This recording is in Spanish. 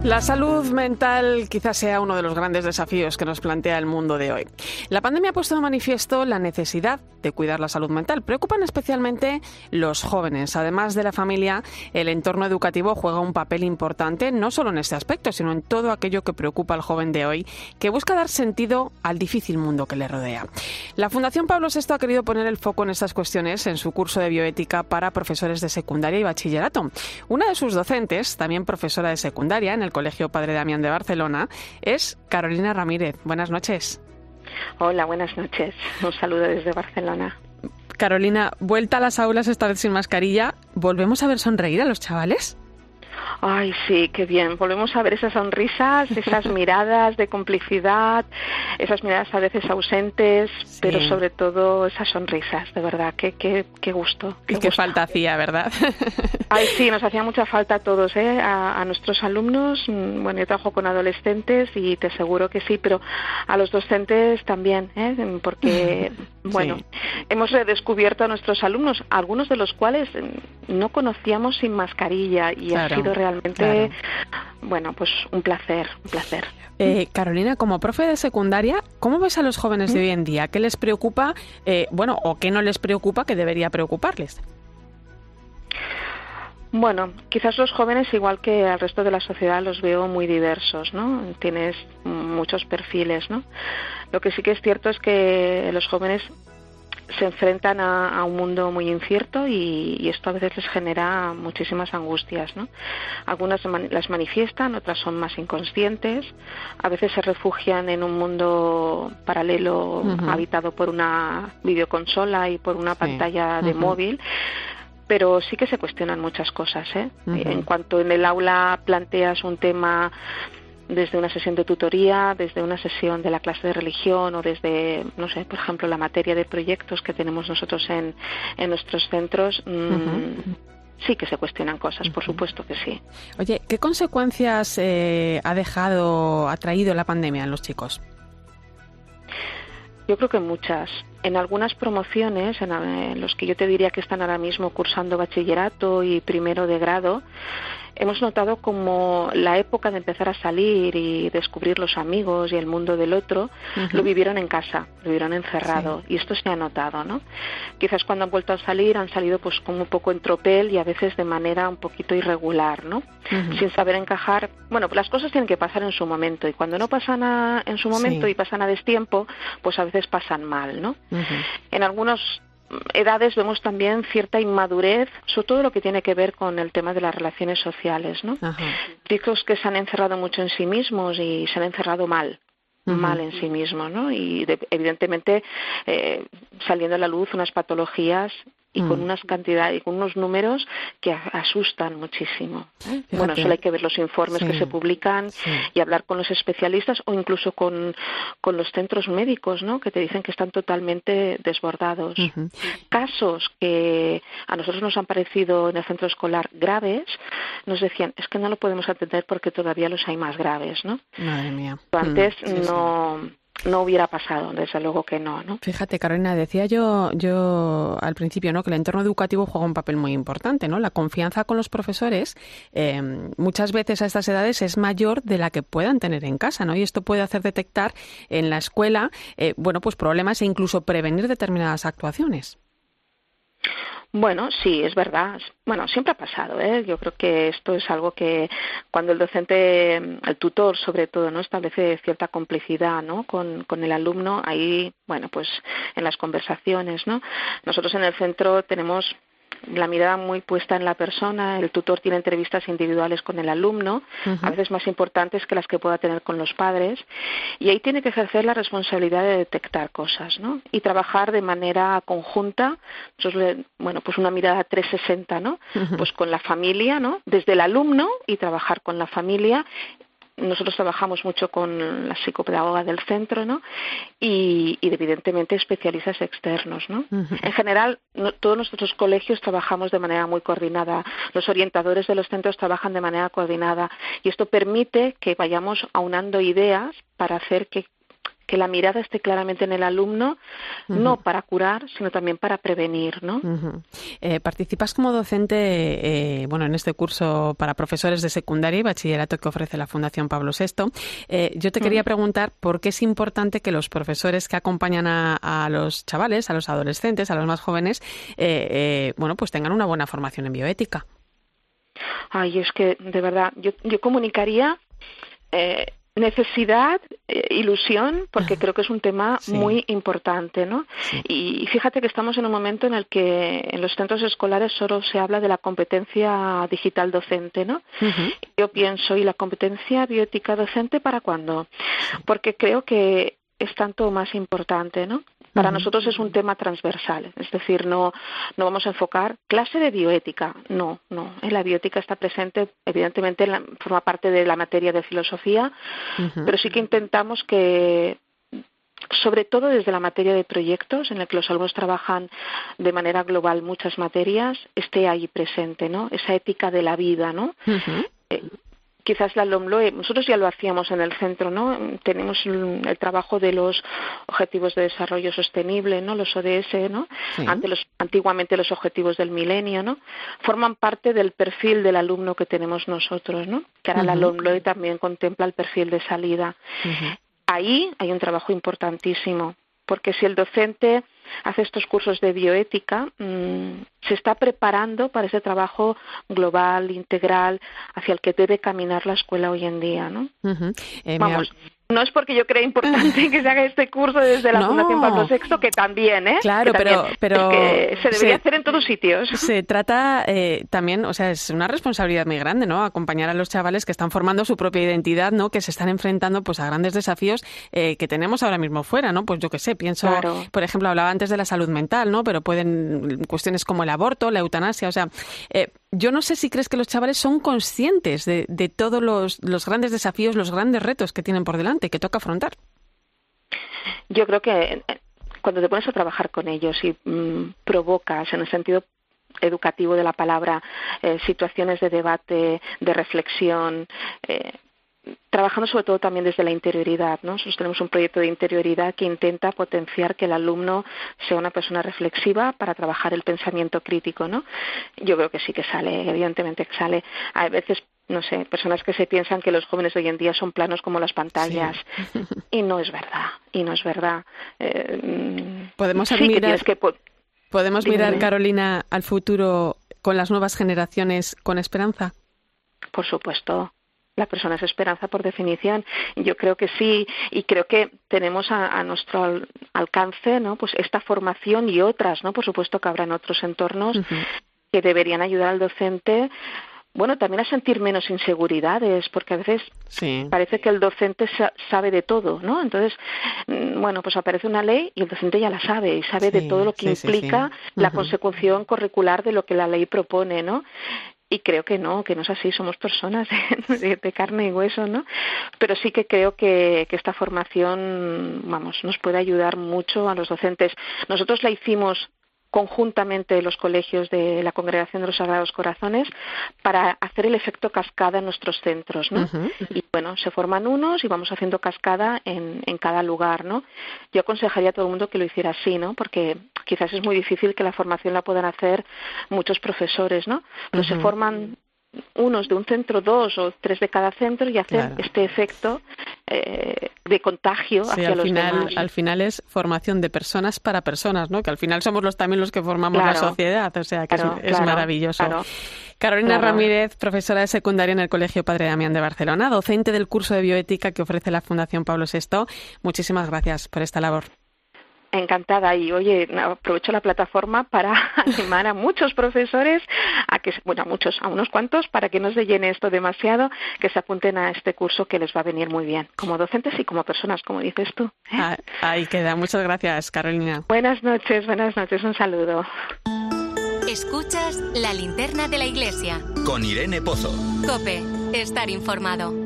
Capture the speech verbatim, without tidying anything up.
La salud mental quizás sea uno de los grandes desafíos que nos plantea el mundo de hoy. La pandemia ha puesto de manifiesto la necesidad de cuidar la salud mental. Preocupan especialmente los jóvenes. Además de la familia, el entorno educativo juega un papel importante, no solo en este aspecto, sino en todo aquello que preocupa al joven de hoy, que busca dar sentido al difícil mundo que le rodea. La Fundación Pablo sexto ha querido poner el foco en estas cuestiones en su curso de bioética para profesores de secundaria y bachillerato. Una de sus docentes, también profesora de secundaria en el Colegio Padre Damián de Barcelona, es Carolina Ramírez. Buenas noches. Hola, buenas noches. Un saludo desde Barcelona. Carolina, vuelta a las aulas esta vez sin mascarilla. ¿Volvemos a ver sonreír a los chavales? Ay, sí, qué bien. Volvemos a ver esas sonrisas, esas miradas de complicidad, esas miradas a veces ausentes, sí, pero sobre todo esas sonrisas, de verdad. Qué, qué, qué gusto. Qué y qué gusto. Falta hacía, ¿verdad? Ay, sí, nos hacía mucha falta a todos, ¿eh? A, a nuestros alumnos. Bueno, yo trabajo con adolescentes y te aseguro que sí, pero a los docentes también, ¿eh? Porque, bueno, sí, hemos redescubierto a nuestros alumnos, algunos de los cuales no conocíamos sin mascarilla y claro, ha sido realmente, claro, bueno, pues un placer, un placer. Eh, Carolina, como profe de secundaria, ¿cómo ves a los jóvenes de hoy en día? ¿Qué les preocupa, eh, bueno, o qué no les preocupa que debería preocuparles? Bueno, quizás los jóvenes, igual que al resto de la sociedad, los veo muy diversos, ¿no? Tienes muchos perfiles, ¿no? Lo que sí que es cierto es que los jóvenes se enfrentan a, a un mundo muy incierto y, y esto a veces les genera muchísimas angustias, ¿no? Algunas man, las manifiestan, otras son más inconscientes, a veces se refugian en un mundo paralelo, uh-huh, habitado por una videoconsola y por una sí, pantalla de uh-huh, móvil, pero sí que se cuestionan muchas cosas, ¿eh? Uh-huh. En cuanto en el aula planteas un tema desde una sesión de tutoría, desde una sesión de la clase de religión o desde, no sé, por ejemplo, la materia de proyectos que tenemos nosotros en, en nuestros centros, mmm, uh-huh, sí que se cuestionan cosas, uh-huh, por supuesto que sí. Oye, ¿qué consecuencias eh, ha dejado, ha traído la pandemia en los chicos? Yo creo que muchas. En algunas promociones, en, en los que yo te diría que están ahora mismo cursando bachillerato y primero de grado, hemos notado como la época de empezar a salir y descubrir los amigos y el mundo del otro, uh-huh, lo vivieron en casa, lo vivieron encerrado, sí, y esto se ha notado, ¿no? Quizás cuando han vuelto a salir han salido pues como un poco en tropel y a veces de manera un poquito irregular, ¿no? Uh-huh. Sin saber encajar. Bueno, pues las cosas tienen que pasar en su momento y cuando no pasan a, en su momento, sí, y pasan a destiempo, pues a veces pasan mal, ¿no? Uh-huh. En algunos edades vemos también cierta inmadurez, sobre todo lo que tiene que ver con el tema de las relaciones sociales, ¿no? Chicos que se han encerrado mucho en sí mismos y se han encerrado mal, uh-huh, mal en sí mismos, ¿no? Y de, evidentemente eh, saliendo a la luz unas patologías y con unas cantidades y con unos números que asustan muchísimo, ¿eh? Bueno, solo hay que ver los informes, sí, que se publican, sí, y hablar con los especialistas o incluso con, con los centros médicos, ¿no? Que te dicen que están totalmente desbordados. Uh-huh. Casos que a nosotros nos han parecido en el centro escolar graves, nos decían, es que no lo podemos atender porque todavía los hay más graves, ¿no? Madre mía. Antes mm, sí, no... Sí. No hubiera pasado, desde luego que no, ¿no? Fíjate, Carolina, decía yo yo al principio, ¿no?, que el entorno educativo juega un papel muy importante, ¿no? La confianza con los profesores eh, muchas veces a estas edades es mayor de la que puedan tener en casa, ¿no? Y esto puede hacer detectar en la escuela, eh, bueno, pues problemas e incluso prevenir determinadas actuaciones. Bueno, sí, es verdad. Bueno, siempre ha pasado, ¿eh? Yo creo que esto es algo que cuando el docente, el tutor sobre todo, ¿no?, establece cierta complicidad, ¿no?, con, con el alumno, ahí, bueno, pues en las conversaciones, ¿no? Nosotros en el centro tenemos la mirada muy puesta en la persona, el tutor tiene entrevistas individuales con el alumno, uh-huh, a veces más importantes que las que pueda tener con los padres, y ahí tiene que ejercer la responsabilidad de detectar cosas, ¿no? Y trabajar de manera conjunta, entonces, bueno, pues una mirada trescientos sesenta, ¿no? Uh-huh. Pues con la familia, ¿no? Desde el alumno y trabajar con la familia. Nosotros trabajamos mucho con la psicopedagoga del centro, ¿no? Y, y evidentemente especialistas externos, ¿no? Uh-huh. En general, no, todos nuestros colegios trabajamos de manera muy coordinada. Los orientadores de los centros trabajan de manera coordinada y esto permite que vayamos aunando ideas para hacer que que la mirada esté claramente en el alumno, uh-huh. no para curar, sino también para prevenir, ¿no? Uh-huh. Eh, participas como docente, eh, bueno, en este curso para profesores de secundaria y bachillerato que ofrece la Fundación Pablo sexto. Eh, yo te quería uh-huh. preguntar por qué es importante que los profesores que acompañan a, a los chavales, a los adolescentes, a los más jóvenes, eh, eh, bueno, pues tengan una buena formación en bioética. Ay, es que, de verdad, yo, yo comunicaría... Eh, necesidad, eh, ilusión, porque creo que es un tema sí. muy importante, ¿no? Sí. Y fíjate que estamos en un momento en el que en los centros escolares solo se habla de la competencia digital docente, ¿no? Uh-huh. Yo pienso, ¿y la competencia bioética docente para cuándo? Porque creo que es tanto más importante, ¿no? Para uh-huh. nosotros es un tema transversal, es decir, no no vamos a enfocar clase de bioética, no, no. La bioética está presente, evidentemente, la, forma parte de la materia de filosofía, uh-huh. pero sí que intentamos que, sobre todo desde la materia de proyectos, en la que los alumnos trabajan de manera global muchas materias, esté ahí presente, ¿no? Esa ética de la vida, ¿no? Uh-huh. Eh, Quizás la LOMLOE, nosotros ya lo hacíamos en el centro, ¿no? Tenemos el, el trabajo de los Objetivos de Desarrollo Sostenible, ¿no? Los O D S, ¿no? Sí. Ante los, antiguamente los Objetivos del Milenio, ¿no? Forman parte del perfil del alumno que tenemos nosotros, ¿no? Que ahora uh-huh. la LOMLOE también contempla el perfil de salida. Uh-huh. Ahí hay un trabajo importantísimo, porque si el docente hace estos cursos de bioética, mmm, se está preparando para ese trabajo global, integral, hacia el que debe caminar la escuela hoy en día, ¿no? Uh-huh. Eh, Vamos, no es porque yo crea importante que se haga este curso desde la no. Fundación Pablo sexto, que también, ¿eh? Claro, que pero, también, pero es que se debería se, hacer en todos sitios. Se trata eh, también, o sea, es una responsabilidad muy grande, ¿no? Acompañar a los chavales que están formando su propia identidad, ¿no? Que se están enfrentando, pues, a grandes desafíos eh, que tenemos ahora mismo fuera, ¿no? Pues yo qué sé, pienso, claro. por ejemplo, hablaba antes de la salud mental, ¿no? Pero pueden cuestiones como el aborto, la eutanasia, o sea, eh, yo no sé si crees que los chavales son conscientes de, de todos los, los grandes desafíos, los grandes retos que tienen por delante, que toca afrontar. Yo creo que cuando te pones a trabajar con ellos y mmm, provocas, en el sentido educativo de la palabra, eh, situaciones de debate, de reflexión, eh, trabajando sobre todo también desde la interioridad, ¿no? Nosotros tenemos un proyecto de interioridad que intenta potenciar que el alumno sea una persona reflexiva para trabajar el pensamiento crítico, ¿no? Yo creo que sí que sale, evidentemente que sale. Hay veces, no sé, personas que se piensan que los jóvenes hoy en día son planos como las pantallas, sí. y no es verdad, y no es verdad. Eh, Podemos sí admirar, que que, ¿podemos dime, mirar, Carolina, al futuro con las nuevas generaciones con esperanza? Por supuesto. La persona es esperanza por definición. Yo creo que sí, y creo que tenemos a, a nuestro al, alcance, ¿no? Pues esta formación y otras, ¿no? Por supuesto que habrá en otros entornos uh-huh. que deberían ayudar al docente, bueno, también a sentir menos inseguridades, porque a veces sí. parece que el docente sa- sabe de todo, ¿no? Entonces, bueno, pues aparece una ley y el docente ya la sabe, y sabe sí, de todo lo que sí, implica sí, sí. Uh-huh. la consecución curricular de lo que la ley propone, ¿no? Y creo que no, que no es así, somos personas de, de carne y hueso, ¿no? Pero sí que creo que, que esta formación, vamos, nos puede ayudar mucho a los docentes. Nosotros la hicimos conjuntamente los colegios de la Congregación de los Sagrados Corazones para hacer el efecto cascada en nuestros centros, ¿no? Uh-huh. Y bueno, se forman unos y vamos haciendo cascada en, en cada lugar, ¿no? Yo aconsejaría a todo el mundo que lo hiciera así, ¿no? Porque quizás es muy difícil que la formación la puedan hacer muchos profesores, ¿no? Pero uh-huh. se forman unos de un centro, dos o tres de cada centro y hacer claro. este efecto eh, de contagio sí, hacia al los final, demás. Al final es formación de personas para personas, ¿no? Que al final somos los también los que formamos claro. la sociedad, o sea que claro, es, es claro, maravilloso. Claro. Carolina claro. Ramírez, profesora de secundaria en el Colegio Padre Damián de Barcelona, docente del curso de bioética que ofrece la Fundación Pablo sexto. Muchísimas gracias por esta labor. Encantada, y oye, aprovecho la plataforma para animar a muchos profesores, a que, bueno, a muchos, a unos cuantos, para que no se llene esto demasiado, que se apunten a este curso que les va a venir muy bien, como docentes y como personas, como dices tú. ¿eh? Ah, ahí queda. Muchas gracias, Carolina. Buenas noches, buenas noches, un saludo. Escuchas La Linterna de la Iglesia. Con Irene Pozo. COPE, estar informado.